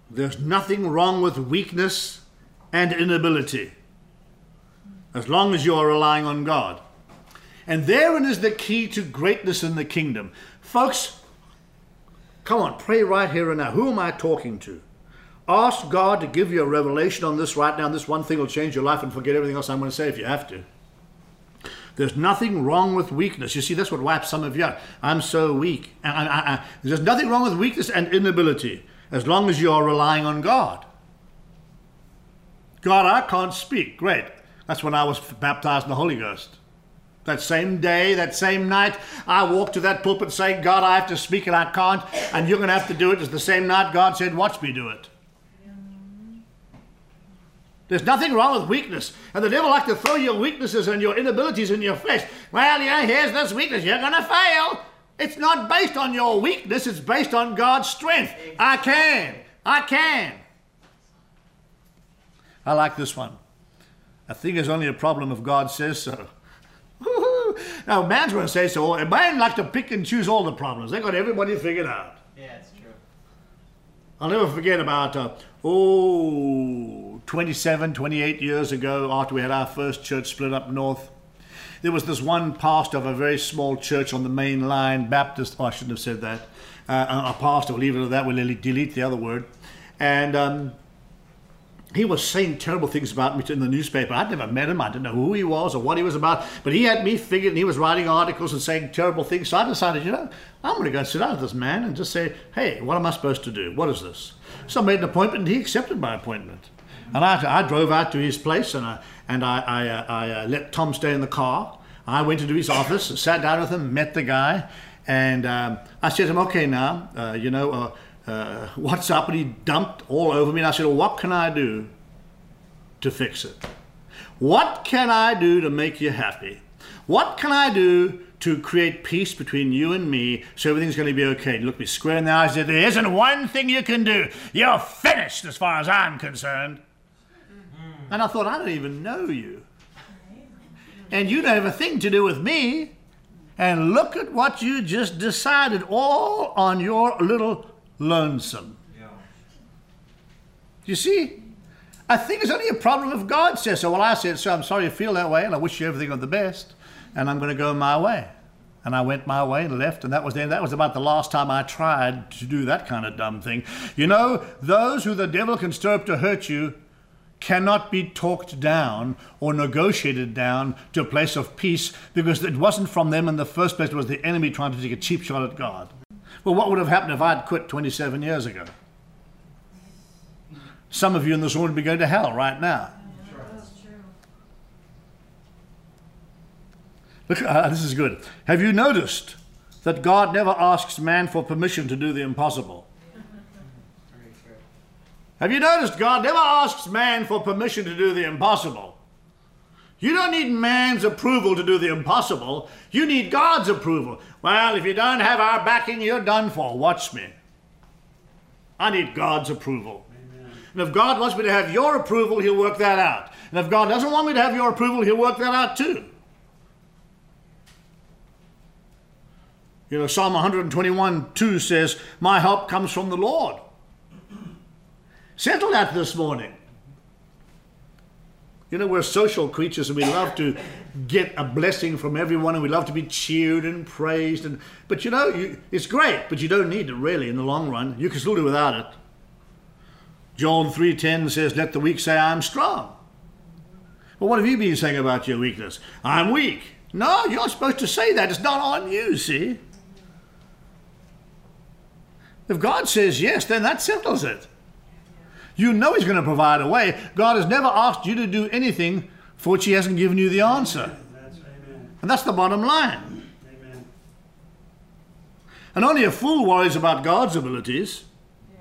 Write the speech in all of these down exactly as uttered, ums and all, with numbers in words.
There's nothing wrong with weakness and inability, as long as you are relying on God. And therein is the key to greatness in the kingdom. Folks, come on, pray right here and now. Who am I talking to? Ask God to give you a revelation on this right now. This one thing will change your life, and forget everything else I'm going to say if you have to. There's nothing wrong with weakness. You see, that's what wipes some of you out. I'm so weak. I, I, I, there's nothing wrong with weakness and inability, as long as you are relying on God. God, I can't speak. Great. That's when I was baptized in the Holy Ghost. That same day, that same night, I walked to that pulpit saying, God, I have to speak and I can't, and you're going to have to do it. It's the same night God said, watch me do it. There's nothing wrong with weakness. And the devil likes to throw your weaknesses and your inabilities in your face. Well, yeah, here's this weakness. You're going to fail. It's not based on your weakness. It's based on God's strength. I can. I can. I like this one. I think it's only a problem if God says so. Now, man's going to say so. A man like to pick and choose all the problems. They got everybody figured out. Yeah, it's true. I'll never forget about, uh, oh, twenty-seven, twenty-eight years ago, after we had our first church split up north, there was this one pastor of a very small church on the main line, Baptist, oh, I shouldn't have said that, uh, a pastor, we'll leave it at that, we'll delete the other word, and um, he was saying terrible things about me in the newspaper. I'd never met him. I didn't know who he was or what he was about. But he had me figured, and he was writing articles and saying terrible things. So I decided, you know, I'm going to go sit down with this man and just say, hey, what am I supposed to do? What is this? So I made an appointment, and he accepted my appointment. And I, I drove out to his place, and I, and I, I, uh, I uh, let Tom stay in the car. I went into his office, sat down with him, met the guy, and um, I said to him, okay, now, uh, you know, uh, Uh, what's up? And he dumped all over me. And I said, well, what can I do to fix it? What can I do to make you happy? What can I do to create peace between you and me so everything's going to be okay? He looked me square in the eye and said, there isn't one thing you can do. You're finished as far as I'm concerned. Mm-hmm. And I thought, I don't even know you. And you don't have a thing to do with me. And look at what you just decided, all on your little lonesome. Yeah. You see, I think it's only a problem if God says so. Well, I said so. I'm sorry you feel that way, and I wish you everything of the best, and I'm going to go my way. And I went my way and left, and that was the end. That was about the last time I tried to do that kind of dumb thing. You know, those who the devil can stir up to hurt you cannot be talked down or negotiated down to a place of peace, because it wasn't from them in the first place. It was the enemy trying to take a cheap shot at God. Well, what would have happened if I'd quit twenty-seven years ago? Some of you in this room would be going to hell right now. Yeah, that's true. Look, uh, this is good. Have you noticed that God never asks man for permission to do the impossible? Have you noticed God never asks man for permission to do the impossible? You don't need man's approval to do the impossible. You need God's approval. Well, if you don't have our backing, you're done for. Watch me. I need God's approval. Amen. And if God wants me to have your approval, he'll work that out. And if God doesn't want me to have your approval, he'll work that out too. You know, Psalm one twenty-one two says, my help comes from the Lord. Settle that this morning. You know, we're social creatures, and we love to get a blessing from everyone, and we love to be cheered and praised. And but you know, you, it's great, but you don't need it really in the long run. You can still do without it. John three ten says, let the weak say, I'm strong. Well, what have you been saying about your weakness? I'm weak. No, you're not supposed to say that. It's not on you, see? If God says yes, then that settles it. You know he's going to provide a way. God has never asked you to do anything for which he hasn't given you the answer. That's, and that's the bottom line. Amen. And only a fool worries about God's abilities. Yeah.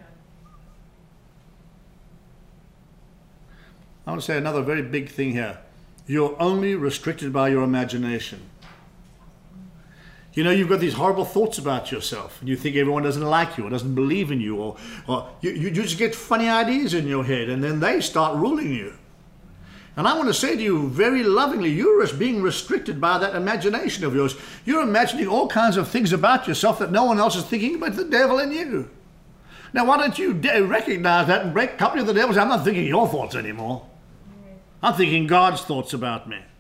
I want to say another very big thing here. You're only restricted by your imagination. You know, you've got these horrible thoughts about yourself, and you think everyone doesn't like you or doesn't believe in you, or, or you, you just get funny ideas in your head, and then they start ruling you. And I want to say to you very lovingly, you're being restricted by that imagination of yours. You're imagining all kinds of things about yourself that no one else is thinking but the devil in you. Now, why don't you recognize that and break company with the devil? I'm not thinking your thoughts anymore. I'm thinking God's thoughts about me.